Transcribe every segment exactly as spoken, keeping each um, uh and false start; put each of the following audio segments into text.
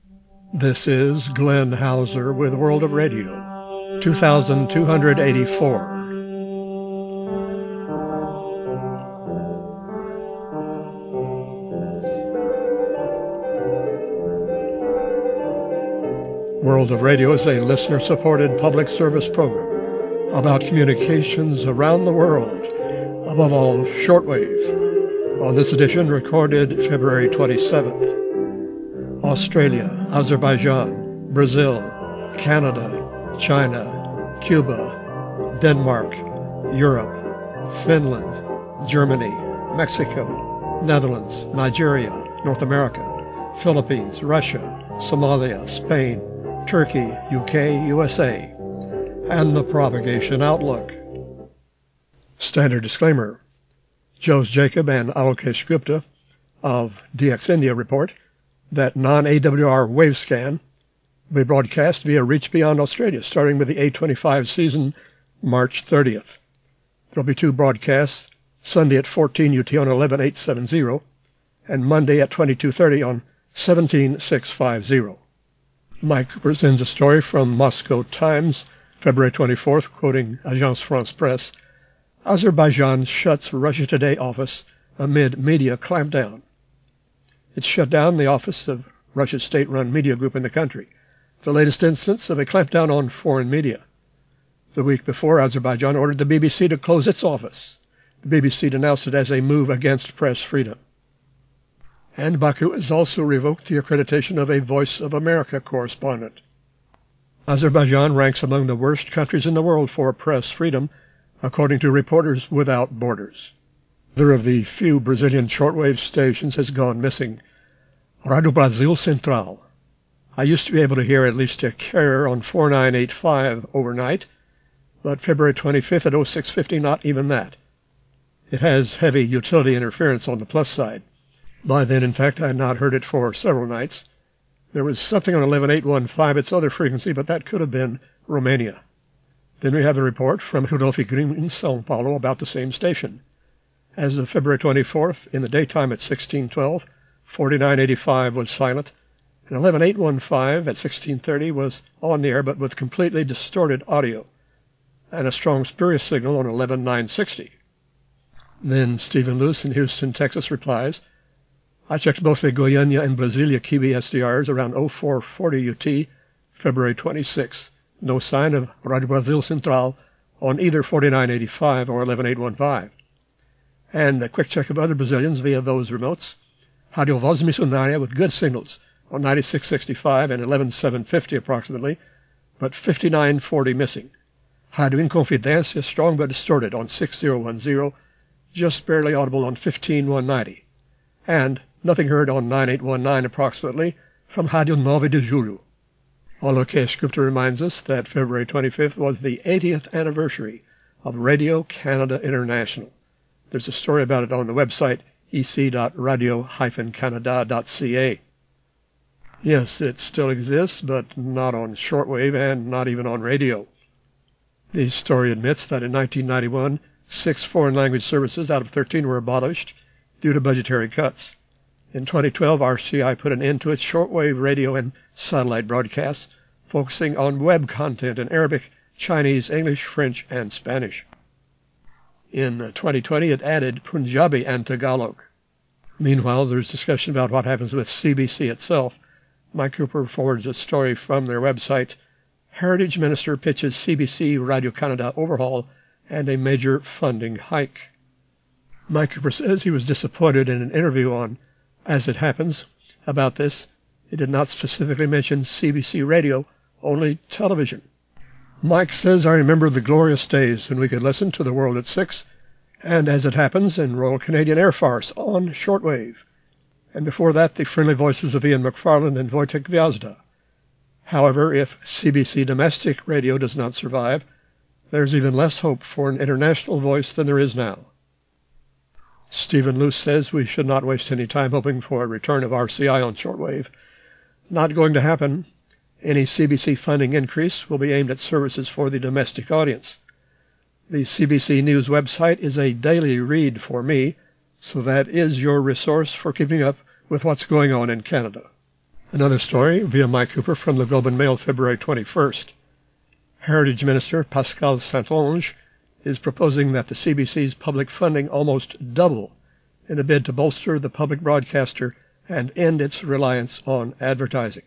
This is Glenn Hauser with World of Radio, two thousand two hundred eighty-four. World of Radio is a listener-supported public service program about communications around the world, above all shortwave. On this edition, recorded February twenty-seventh, Australia, Azerbaijan, Brazil, Canada, China, Cuba, Denmark, Europe, Finland, Germany, Mexico, Netherlands, Nigeria, North America, Philippines, Russia, Somalia, Spain, Turkey, U K, U S A, and the propagation outlook. Standard disclaimer. Jose Jacob and Alokesh Gupta of D X India report that non-A W R Wavescan will be broadcast via Reach Beyond Australia starting with the A twenty-five season March thirtieth. There will be two broadcasts, Sunday at fourteen U T on eleven eight seventy and Monday at twenty-two thirty on seventeen six fifty. Mike Cooper sends a story from Moscow Times, February twenty-fourth, quoting Agence France Presse. Azerbaijan shuts Russia Today office amid media clampdown. It shut down the office of Russia's state-run media group in the country, the latest instance of a clampdown on foreign media. The week before, Azerbaijan ordered the B B C to close its office. The B B C denounced it as a move against press freedom. And Baku has also revoked the accreditation of a Voice of America correspondent. Azerbaijan ranks among the worst countries in the world for press freedom, according to Reporters Without Borders. Another of the few Brazilian shortwave stations has gone missing. Rádio Brasil Central. I used to be able to hear at least a carrier on forty-nine eighty-five overnight, but February twenty-fifth at oh six fifty, not even that. It has heavy utility interference on the plus side. By then, in fact, I had not heard it for several nights. There was something on eleven eight fifteen, its other frequency, but that could have been Romania. Then we have a report from Rodolfo Grimm in São Paulo about the same station. As of February twenty-fourth, in the daytime at sixteen twelve, forty-nine eighty-five was silent, and eleven eight fifteen at sixteen thirty was on the air but with completely distorted audio, and a strong spurious signal on eleven nine sixty. Then Stephen Luce in Houston, Texas replies, I checked both the Goiânia and Brasília Kiwi S D Rs around oh four forty U T, February twenty-sixth. No sign of Rádio Brasil Central on either forty-nine eighty-five or eleven eight fifteen. And a quick check of other Brazilians via those remotes. Rádio Voz Missionária with good signals on ninety-six sixty-five and eleven seven fifty approximately, but fifty-nine forty missing. Rádio Inconfidência strong but distorted on sixty ten, just barely audible on fifteen one ninety. And nothing heard on nine eight nineteen approximately from Rádio nove de Julho. Alokesh Gupta reminds us that February twenty-fifth was the eightieth anniversary of Radio Canada International. There's a story about it on the website e c dot radio dash canada dot c a. Yes, it still exists, but not on shortwave and not even on radio. The story admits that in nineteen ninety-one, six foreign language services out of thirteen were abolished due to budgetary cuts. In twenty twelve, R C I put an end to its shortwave radio and satellite broadcasts, focusing on web content in Arabic, Chinese, English, French, and Spanish. In twenty twenty, it added Punjabi and Tagalog. Meanwhile, there's discussion about what happens with C B C itself. Mike Cooper forwards a story from their website. Heritage Minister pitches C B C Radio Canada overhaul and a major funding hike. Mike Cooper says he was disappointed in an interview on As It Happens about this. It did not specifically mention C B C radio, only television. Mike says, I remember the glorious days when we could listen to The World at six, and As It Happens in Royal Canadian Air Force on shortwave. And before that, the friendly voices of Ian McFarland and Wojtek Gwiazda. However, if C B C domestic radio does not survive, there's even less hope for an international voice than there is now. Stephen Luce says we should not waste any time hoping for a return of R C I on shortwave. Not going to happen. Any C B C funding increase will be aimed at services for the domestic audience. The C B C News website is a daily read for me, so that is your resource for keeping up with what's going on in Canada. Another story via Mike Cooper from the Globe and Mail, February twenty-first. Heritage Minister Pascal Saint-Onge is proposing that the C B C's public funding almost double in a bid to bolster the public broadcaster and end its reliance on advertising.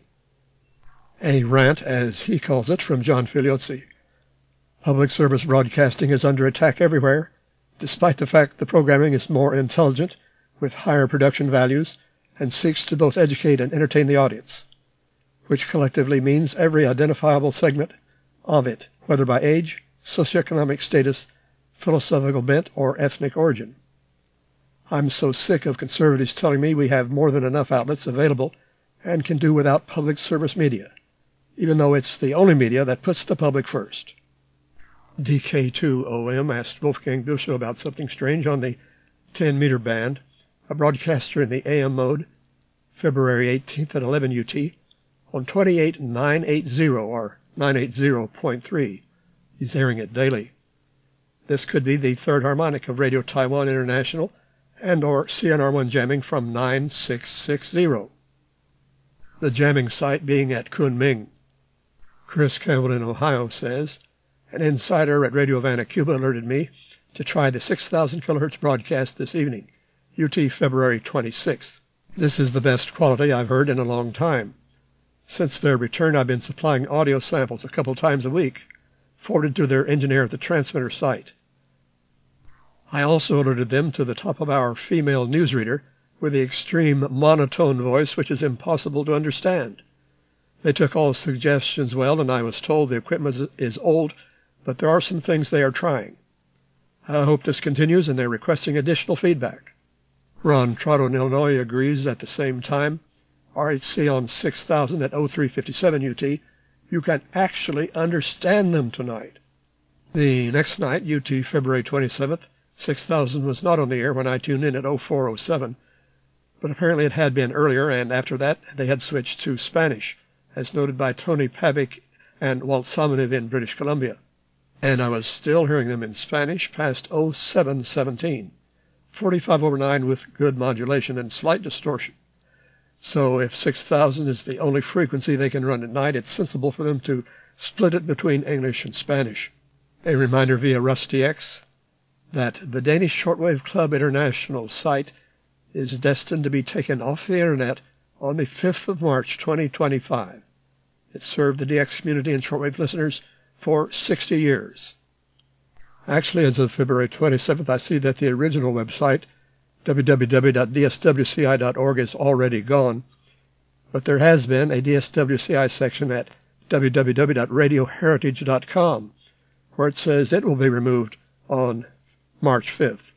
A rant, as he calls it, from John Figliozzi. Public service broadcasting is under attack everywhere, despite the fact the programming is more intelligent, with higher production values, and seeks to both educate and entertain the audience, which collectively means every identifiable segment of it, whether by age, socioeconomic status, philosophical bent, or ethnic origin. I'm so sick of conservatives telling me we have more than enough outlets available and can do without public service media, even though it's the only media that puts the public first. D K two O M asked Wolfgang Büchel about something strange on the ten meter band, a broadcaster in the A M mode, February eighteenth at eleven U T, on twenty-eight nine eighty or nine eighty point three. He's airing it daily. This could be the third harmonic of Radio Taiwan International and or C N R one jamming from nine six six zero. The jamming site being at Kunming. Chris Campbell in Ohio says, an insider at Radio Havana, Cuba alerted me to try the six thousand kilohertz broadcast this evening, U T February twenty-sixth. This is the best quality I've heard in a long time. Since their return, I've been supplying audio samples a couple times a week, forwarded to their engineer at the transmitter site. I also alerted them to the top-of-hour female newsreader with the extreme monotone voice which is impossible to understand. They took all suggestions well, and I was told the equipment is old, but there are some things they are trying. I hope this continues, and they're requesting additional feedback. Ron Trotto in Illinois agrees at the same time. R H C on six thousand at oh three fifty-seven U T. You can actually understand them tonight. The next night, U T February twenty-seventh, six thousand was not on the air when I tuned in at oh four oh seven, but apparently it had been earlier, and after that they had switched to Spanish, as noted by Tony Pavic and Walt Somonev in British Columbia. And I was still hearing them in Spanish past oh seven seventeen, forty-five over nine with good modulation and slight distortion. So if six thousand is the only frequency they can run at night, it's sensible for them to split it between English and Spanish. A reminder via Rusty X that the Danish Shortwave Club International site is destined to be taken off the Internet on the fifth of March twenty twenty-five. It served the D X community and shortwave listeners for sixty years. Actually, as of February twenty-seventh, I see that the original website, w w w dot d s w c i dot org, is already gone, but there has been a D S W C I section at w w w dot radio heritage dot com, where it says it will be removed on March fifth.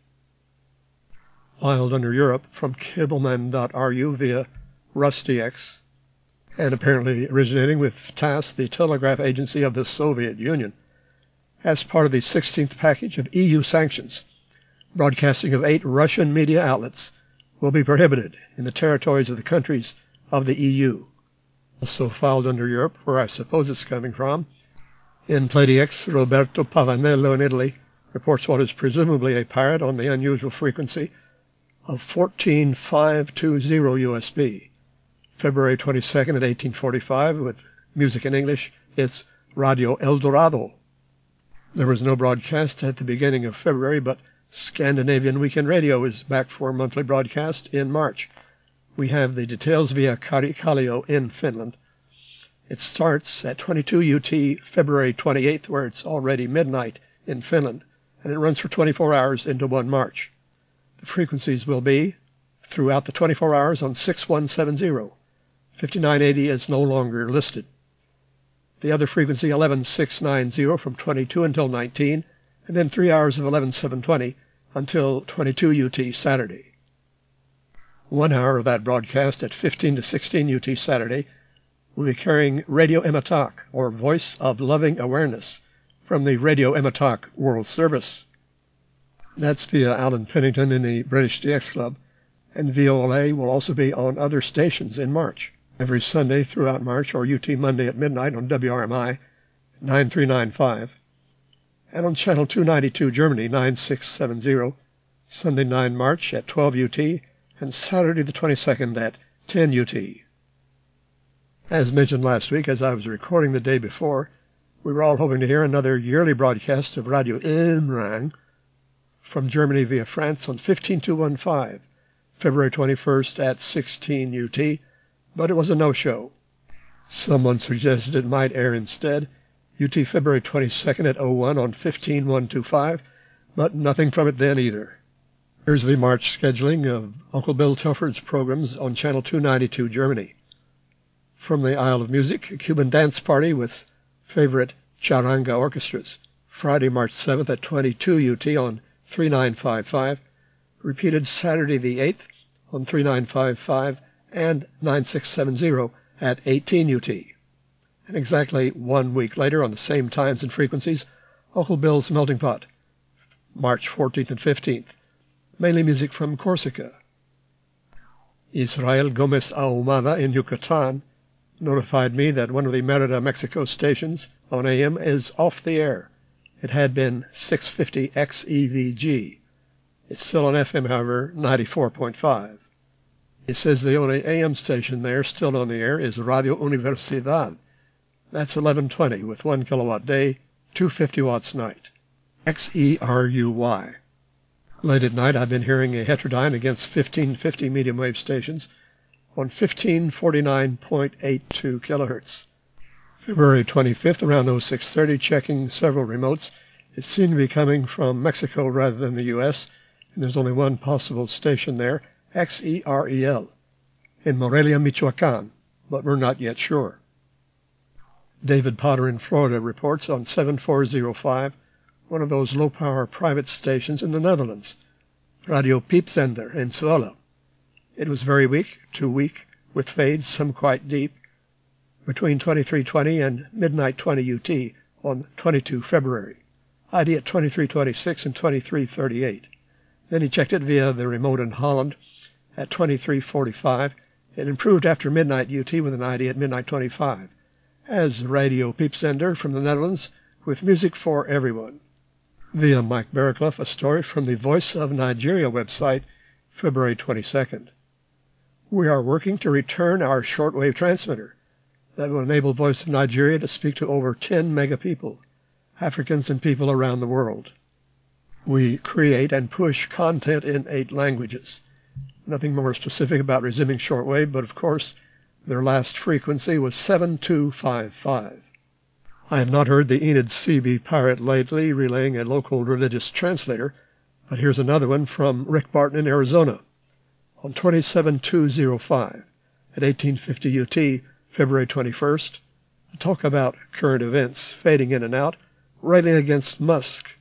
Filed under Europe from cableman dot r u via Rusty X, and apparently originating with T A S S, the telegraph agency of the Soviet Union, as part of the sixteenth package of E U sanctions. Broadcasting of eight Russian media outlets will be prohibited in the territories of the countries of the E U. Also filed under Europe, where I suppose it's coming from, in PladyX, Roberto Pavanello in Italy reports what is presumably a pirate on the unusual frequency of fourteen five twenty U S B. February twenty-second at eighteen forty-five, with music in English, it's Radio El Dorado. There was no broadcast at the beginning of February, but Scandinavian Weekend Radio is back for monthly broadcast in March. We have the details via Kari Kallio in Finland. It starts at twenty-two U T February twenty-eighth, where it's already midnight in Finland, and it runs for twenty-four hours into first March. The frequencies will be throughout the twenty-four hours on six one seven zero. fifty-nine eighty is no longer listed. The other frequency, eleven six ninety from twenty-two until nineteen, and then three hours of eleven seven twenty until twenty-two U T Saturday. One hour of that broadcast at fifteen to sixteen U T Saturday will be carrying Radio Ematak, or Voice of Loving Awareness, from the Radio Ematak World Service. That's via Alan Pennington in the British D X Club, and V O L A will also be on other stations in March. Every Sunday throughout March, or U T Monday at midnight on W R M I nine three nine five, and on Channel two ninety-two Germany nine six seven zero, Sunday nine March at twelve U T, and Saturday the twenty-second at ten U T. As mentioned last week, as I was recording the day before, we were all hoping to hear another yearly broadcast of Radio Imrang from Germany via France on fifteen two fifteen, February twenty-first at sixteen U T, but it was a no-show. Someone suggested it might air instead, U T February twenty-second at oh one on fifteen one twenty-five, but nothing from it then either. Here's the March scheduling of Uncle Bill Telford's programs on Channel two ninety-two, Germany. From the Isle of Music, a Cuban dance party with favorite charanga orchestras, Friday, March seventh at twenty-two U T on thirty-nine fifty-five, repeated Saturday the eighth on thirty-nine fifty-five and ninety-six seventy at eighteen U T. And exactly one week later, on the same times and frequencies, Uncle Bill's Melting Pot, March fourteenth and fifteenth, mainly music from Corsica. Israel Gomez Ahumada in Yucatan notified me that one of the Merida, Mexico stations on A M is off the air. It had been six fifty X E V G. It's still on F M, however, ninety-four point five. It says the only A M station there still on the air is Radio Universidad. That's eleven twenty with one kilowatt day, two hundred fifty watts night. X E R U Y. Late at night, I've been hearing a heterodyne against fifteen fifty medium wave stations on fifteen forty-nine point eight two kilohertz. February twenty-fifth, around oh six thirty, checking several remotes. It seemed to be coming from Mexico rather than the U S, and there's only one possible station there, X E R E L, in Morelia, Michoacan, but we're not yet sure. David Potter in Florida reports on seven four oh five, one of those low-power private stations in the Netherlands, Radio Piepzender in Zwolle. It was very weak, too weak, with fades, some quite deep, between twenty-three twenty and midnight twenty U T on twenty-second February. I D at twenty-three twenty-six and twenty-three thirty-eight. Then he checked it via the remote in Holland at twenty-three forty-five. It improved after midnight U T with an I D at midnight twenty-five. As Radio Piepzender from the Netherlands with music for everyone. Via Mike Barraclough, a story from the Voice of Nigeria website, February twenty-second. We are working to return our shortwave transmitter that will enable Voice of Nigeria to speak to over ten mega people, Africans and people around the world. We create and push content in eight languages. Nothing more specific about resuming shortwave, but of course, their last frequency was seven two five five. I have not heard the Enid C B pirate lately relaying a local religious translator, but here's another one from Rick Barton in Arizona on twenty-seven two oh five at eighteen fifty U T, February twenty-first, to talk about current events fading in and out, railing against Musk,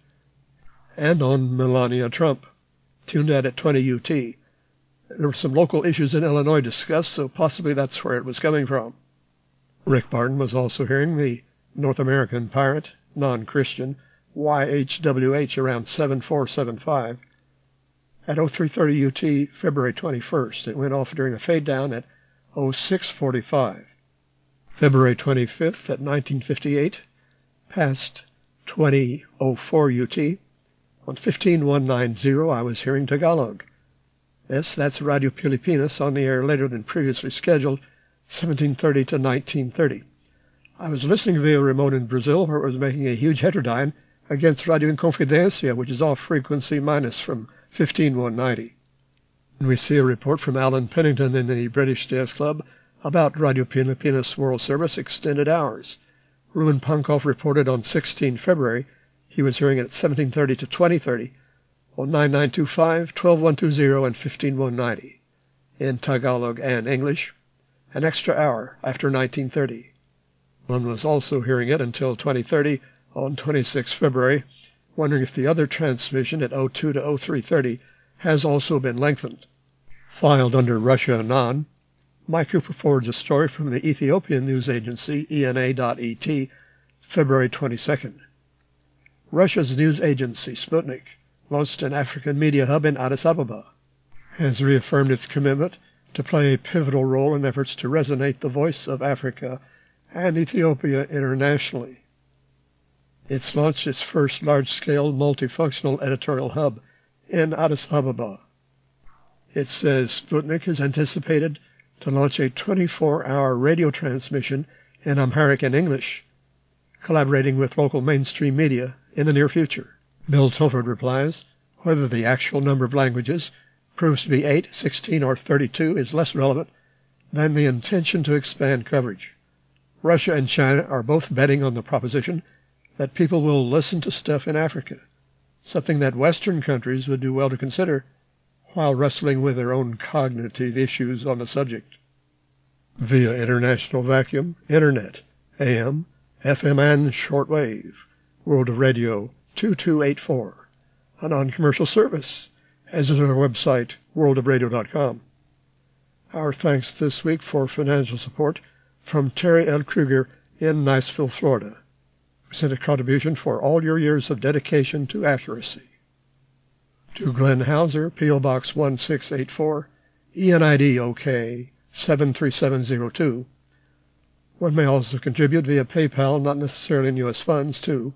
and on Melania Trump, tuned at at twenty U T. There were some local issues in Illinois discussed, so possibly that's where it was coming from. Rick Barton was also hearing the North American pirate, non-Christian, Y H W H around seven four seven five. At oh three thirty U T, February twenty-first, it went off during a fade-down at oh six forty-five. February twenty-fifth at nineteen fifty-eight, past twenty oh four U T. On fifteen one ninety, I was hearing Tagalog. Yes, that's Radio Pilipinas on the air later than previously scheduled, seventeen thirty to nineteen thirty. I was listening via remote in Brazil, where it was making a huge heterodyne against Radio Inconfidencia, which is off frequency minus from fifteen one ninety. And we see a report from Alan Pennington in the British Jazz Club about Radio Pilipinas World Service extended hours. Ruben Pankow reported on sixteenth February he was hearing it at seventeen thirty to twenty thirty on nine nine two five, twelve one twenty, and fifteen one ninety in Tagalog and English, an extra hour after nineteen thirty. One was also hearing it until twenty thirty on twenty-sixth February, wondering if the other transmission at oh two to oh three thirty has also been lengthened. Filed under Russia Anon, Mike Cooper forwards a story from the Ethiopian news agency E N A dot E T, February twenty-second. Russia's news agency, Sputnik, launched an African media hub in Addis Ababa, has reaffirmed its commitment to play a pivotal role in efforts to resonate the voice of Africa and Ethiopia internationally. It's launched its first large-scale multifunctional editorial hub in Addis Ababa. It says Sputnik is anticipated to launch a twenty-four hour radio transmission in Amharic and English, collaborating with local mainstream media in the near future. Bill Tilford replies, whether the actual number of languages proves to be eight, sixteen, or thirty-two is less relevant than the intention to expand coverage. Russia and China are both betting on the proposition that people will listen to stuff in Africa, something that Western countries would do well to consider while wrestling with their own cognitive issues on the subject. Via international vacuum, Internet, A M, F M, and shortwave, World of Radio two two eight four, a non-commercial service, as is our website, world of radio dot com. Our thanks this week for financial support from Terry L. Kruger in Niceville, Florida. We sent a contribution for all your years of dedication to accuracy. To Glenn Hauser, P O. Box one six eight four, E N I D O K seven three seven zero two. One may also contribute via PayPal, not necessarily in U S funds, to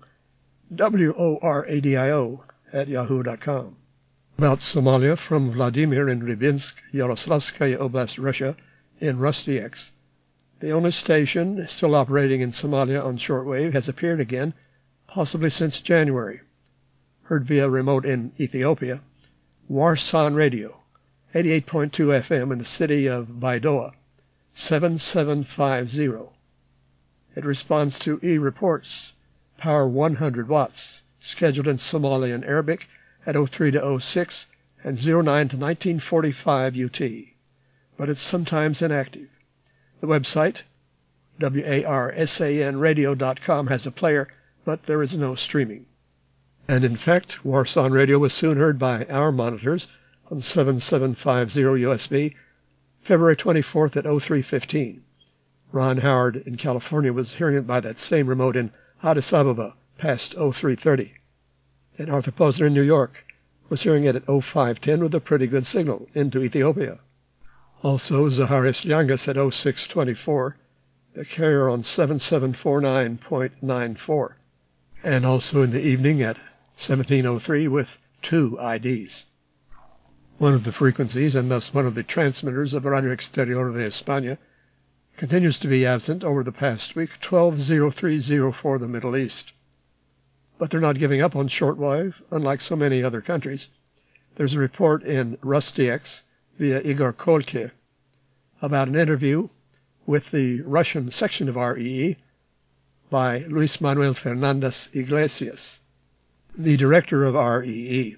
W-O-R-A-D-I-O at yahoo dot com. About Somalia from Vladimir in Rybinsk, Yaroslavskaya Oblast, Russia, in Rusty X. The only station still operating in Somalia on shortwave has appeared again, possibly since January. Heard via remote in Ethiopia, Warsan Radio, eighty-eight point two F M in the city of Baidoa, seven seven five zero. It responds to e-reports, power one hundred watts, scheduled in Somali and Arabic at oh three to oh six and oh nine to nineteen forty-five U T, but it's sometimes inactive. The website, warsan radio dot com, has a player, but there is no streaming. And in fact, Warsan Radio was soon heard by our monitors on seven seven five zero U S B, February twenty-fourth at oh three fifteen. Ron Howard in California was hearing it by that same remote in Addis Ababa past oh three thirty. And Arthur Posner in New York was hearing it at oh five ten with a pretty good signal into Ethiopia. Also, Zaharis Yangas at oh six twenty-four, the carrier on seven seven four nine point nine four. And also in the evening at seventeen oh three with two I Ds. One of the frequencies, and thus one of the transmitters of Radio Exterior de España, continues to be absent over the past week, twelve oh three oh four, the Middle East. But they're not giving up on shortwave, unlike so many other countries. There's a report in Rusty X via Igor Kolke about an interview with the Russian section of R E E by Luis Manuel Fernandez Iglesias, the director of R E E.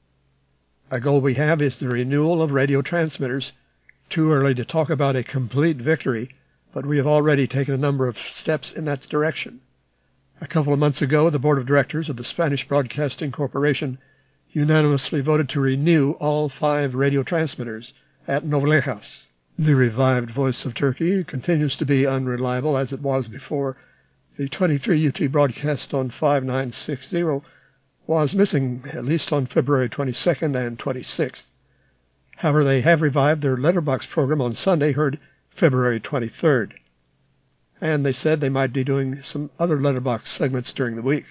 A goal we have is the renewal of radio transmitters. Too early to talk about a complete victory, but we have already taken a number of steps in that direction. A couple of months ago, the board of directors of the Spanish Broadcasting Corporation unanimously voted to renew all five radio transmitters at Novlejas. The revived Voice of Turkey continues to be unreliable as it was before. The twenty-three U T broadcast on five nine six zero was missing at least on February twenty-second and twenty-sixth. However, they have revived their letterbox program on Sunday, heard February twenty-third. And they said they might be doing some other letterbox segments during the week.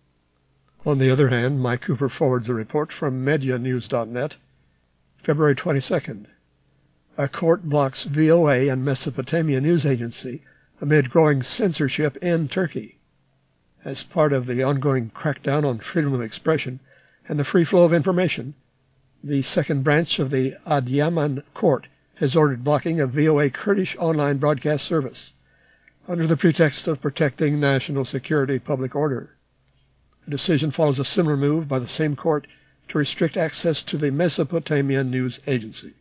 On the other hand, Mike Cooper forwards a report from media news dot net, February twenty-second. A court blocks V O A and Mesopotamia News Agency amid growing censorship in Turkey. As part of the ongoing crackdown on freedom of expression and the free flow of information, the second branch of the Adiyaman Court has ordered blocking of V O A Kurdish online broadcast service under the pretext of protecting national security public order. The decision follows a similar move by the same court to restrict access to the Mesopotamia News Agency.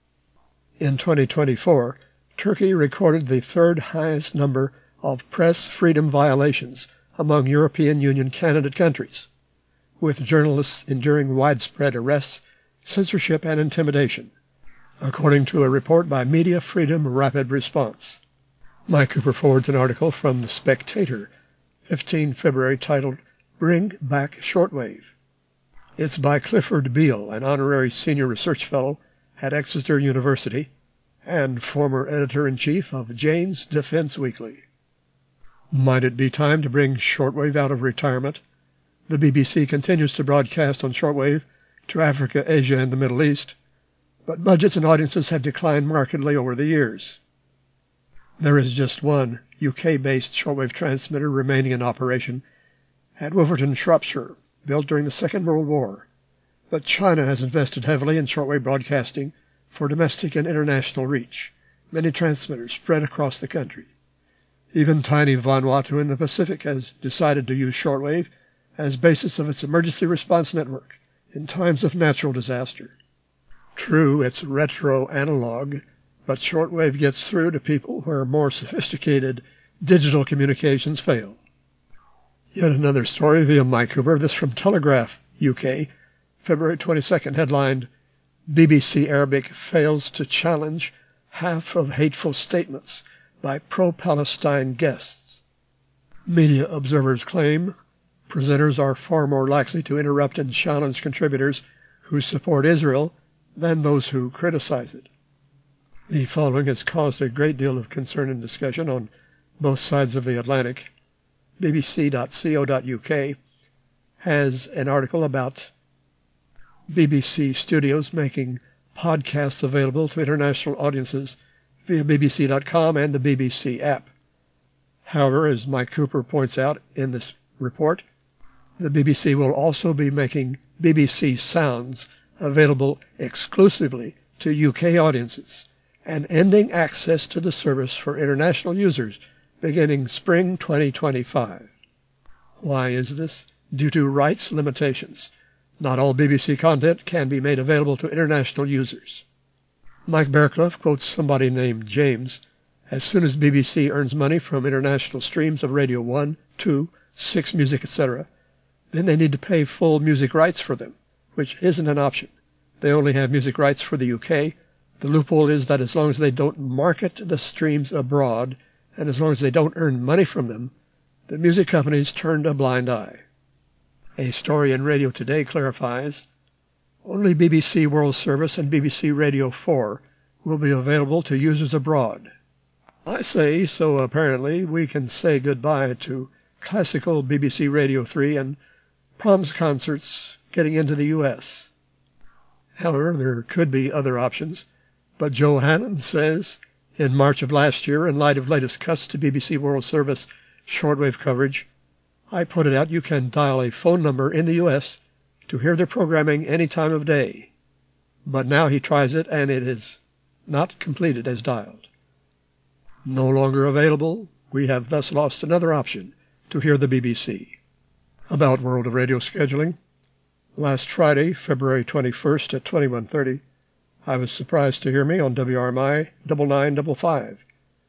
In twenty twenty-four, Turkey recorded the third highest number of press freedom violations among European Union candidate countries, with journalists enduring widespread arrests, censorship, and intimidation, according to a report by Media Freedom Rapid Response. Mike Cooper forwards an article from The Spectator, the fifteenth of February, titled Bring Back Shortwave. It's by Clifford Beale, an honorary senior research fellow at Exeter University and former editor-in-chief of Jane's Defense Weekly. Might it be time to bring shortwave out of retirement? The B B C continues to broadcast on shortwave to Africa, Asia, and the Middle East, but budgets and audiences have declined markedly over the years. There is just one U K-based shortwave transmitter remaining in operation at Wolverton, Shropshire, built during the Second World War, but China has invested heavily in shortwave broadcasting for domestic and international reach, many transmitters spread across the country. Even tiny Vanuatu in the Pacific has decided to use shortwave as basis of its emergency response network in times of natural disaster. True, it's retro-analog, but shortwave gets through to people where more sophisticated digital communications fail. Yet another story via Mike Cooper, this from Telegraph, U K, February twenty-second, headlined, B B C Arabic fails to challenge half of hateful statements by pro-Palestine guests. Media observers claim presenters are far more likely to interrupt and challenge contributors who support Israel than those who criticize it. The following has caused a great deal of concern and discussion on both sides of the Atlantic. B B C dot co dot U K has an article about B B C Studios making podcasts available to international audiences via B B C dot com and the B B C app. However, as Mike Cooper points out in this report, the B B C will also be making B B C Sounds available exclusively to U K audiences and ending access to the service for international users beginning spring twenty twenty-five. Why is this? Due to rights limitations. Not all B B C content can be made available to international users. Mike Bearclough quotes somebody named James, as soon as B B C earns money from international streams of Radio one, two, six Music, et cetera, then they need to pay full music rights for them, which isn't an option. They only have music rights for the U K. The loophole is that as long as they don't market the streams abroad, and as long as they don't earn money from them, the music companies turned a blind eye. A story in Radio Today clarifies, only B B C World Service and B B C Radio four will be available to users abroad. I say, so apparently we can say goodbye to classical B B C Radio three and proms concerts getting into the U S. However, there could be other options, but Joe Hannon says, in March of last year, in light of latest cuts to B B C World Service shortwave coverage, I pointed out you can dial a phone number in the U S to hear their programming any time of day. But now he tries it and it is not completed as dialed. No longer available, we have thus lost another option to hear the B B C. About World of Radio scheduling. Last Friday, February twenty-first at twenty-one thirty, I was surprised to hear me on W R M I nine nine five five.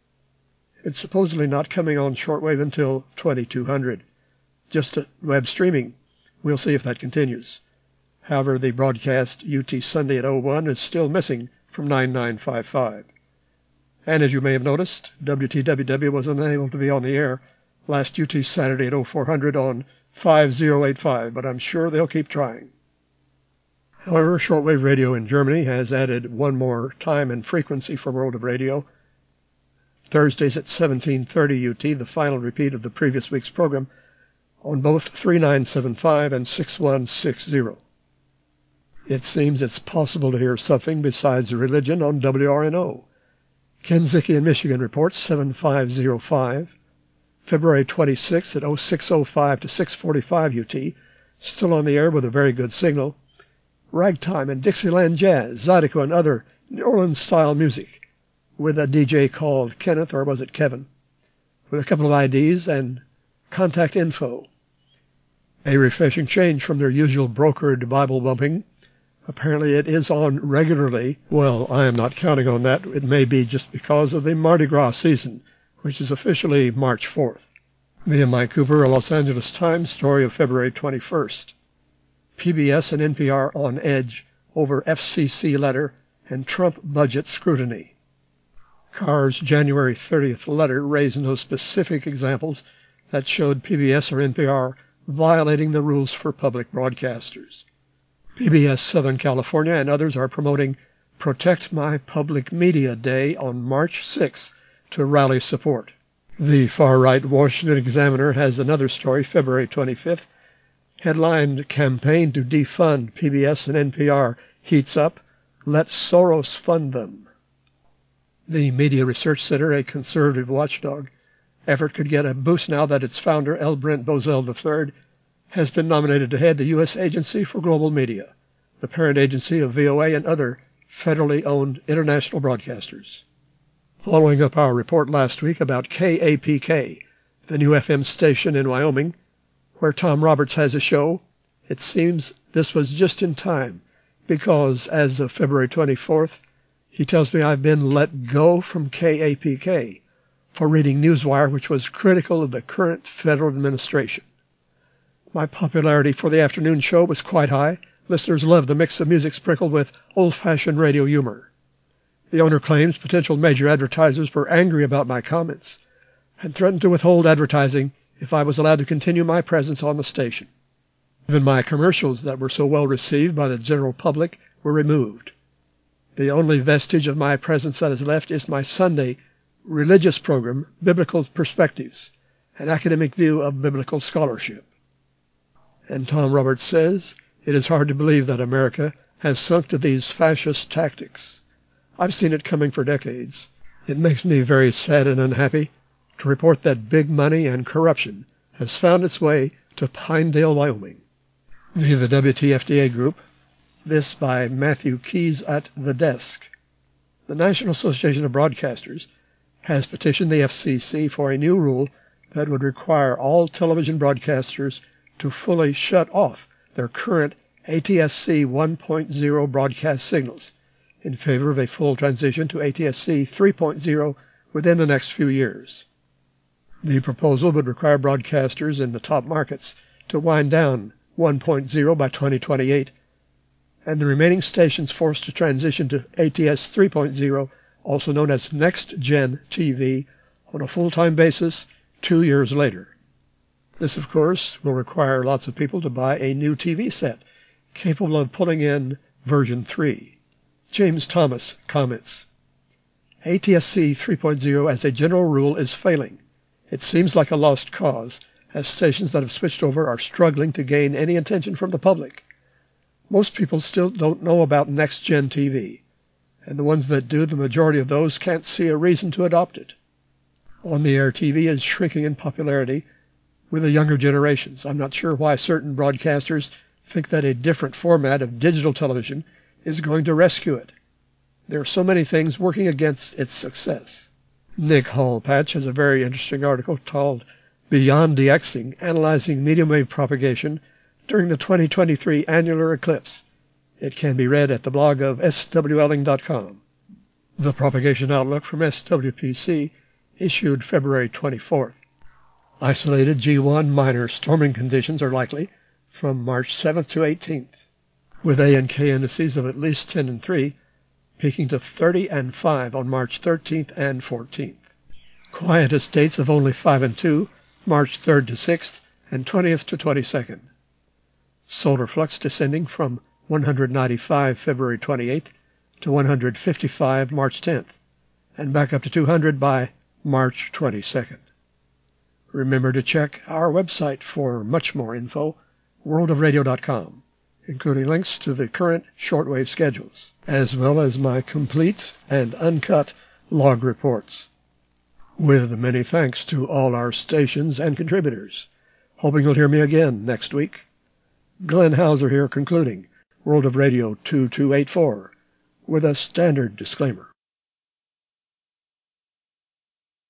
It's supposedly not coming on shortwave until twenty-two hundred. Just at web streaming. We'll see if that continues. However, the broadcast U T Sunday at oh one is still missing from nine nine five five. And as you may have noticed, W T W W was unable to be on the air last U T Saturday at oh four hundred on five oh eight five, but I'm sure they'll keep trying. However, shortwave radio in Germany has added one more time and frequency for World of Radio. Thursdays at seventeen thirty U T, the final repeat of the previous week's program, on both three nine seven five and six one six zero. It seems it's possible to hear something besides religion on W R N O. Ken Zicke in Michigan reports seven five oh five, February twenty-sixth at oh six oh five to six forty-five U T, still on the air with a very good signal. Ragtime and Dixieland jazz, Zydeco and other New Orleans-style music, with a D J called Kenneth, or was it Kevin, with a couple of I Ds and contact info. A refreshing change from their usual brokered Bible bumping. Apparently it is on regularly. Well, I am not counting on that. It may be just because of the Mardi Gras season, which is officially March fourth. Via Mike Cooper, a Los Angeles Times story of February twenty-first. P B S and N P R on edge over F C C letter and Trump budget scrutiny. Carr's January thirtieth letter raised no specific examples that showed P B S or N P R violating the rules for public broadcasters. P B S Southern California and others are promoting Protect My Public Media Day on March sixth to rally support. The far-right Washington Examiner has another story, February twenty-fifth, headlined Campaign to Defund P B S and N P R Heats Up, Let Soros fund them. The Media Research Center, a conservative watchdog effort, could get a boost now that its founder, L. Brent Bozell the third, has been nominated to head the U S Agency for Global Media, the parent agency of V O A and other federally owned international broadcasters. Following up our report last week about K A P K, the new F M station in Wyoming, where Tom Roberts has a show, it seems this was just in time, because as of February twenty-fourth, he tells me I've been let go from K A P K for reading Newswire, which was critical of the current federal administration. My popularity for the afternoon show was quite high. Listeners loved the mix of music sprinkled with old-fashioned radio humor. The owner claims potential major advertisers were angry about my comments and threatened to withhold advertising if I was allowed to continue my presence on the station. Even my commercials that were so well received by the general public were removed. The only vestige of my presence that is left is my Sunday religious program, Biblical Perspectives, an academic view of biblical scholarship. And Tom Roberts says, it is hard to believe that America has sunk to these fascist tactics. I've seen it coming for decades. It makes me very sad and unhappy to report that big money and corruption has found its way to Pinedale, Wyoming. Via the W T F D A group, this by Matthew Keys at the desk. The National Association of Broadcasters has petitioned the F C C for a new rule that would require all television broadcasters to fully shut off their current A T S C one point oh broadcast signals in favor of a full transition to A T S C three point oh within the next few years. The proposal would require broadcasters in the top markets to wind down one point oh by twenty twenty-eight, and the remaining stations forced to transition to A T S three point oh, also known as Next Gen T V, on a full-time basis two years later. This, of course, will require lots of people to buy a new T V set capable of pulling in version three. James Thomas comments, A T S C three point oh as a general rule is failing. It seems like a lost cause, as stations that have switched over are struggling to gain any attention from the public. Most people still don't know about Next Gen T V, and the ones that do, the majority of those can't see a reason to adopt it. On-the-air T V is shrinking in popularity with the younger generations. I'm not sure why certain broadcasters think that a different format of digital television is going to rescue it. There are so many things working against its success. Nick Hallpatch has a very interesting article called Beyond DXing, Analyzing Medium Wave Propagation During the twenty twenty-three Annular Eclipse. It can be read at the blog of S W Elling dot com. The Propagation Outlook from S W P C, issued February twenty-fourth. Isolated G one minor storming conditions are likely from March seventh to eighteenth, with A and K indices of at least ten and three, peaking to thirty and five on March thirteenth and fourteenth. Quietest dates of only five and two, March third to sixth, and twentieth to twenty-second. Solar flux descending from one hundred ninety-five February twenty-eighth to one hundred fifty-five March tenth, and back up to two hundred by March twenty-second. Remember to check our website for much more info, world of radio dot com, including links to the current shortwave schedules, as well as my complete and uncut log reports. With many thanks to all our stations and contributors. Hoping you'll hear me again next week. Glenn Hauser here, concluding World of Radio two two eight four with a standard disclaimer.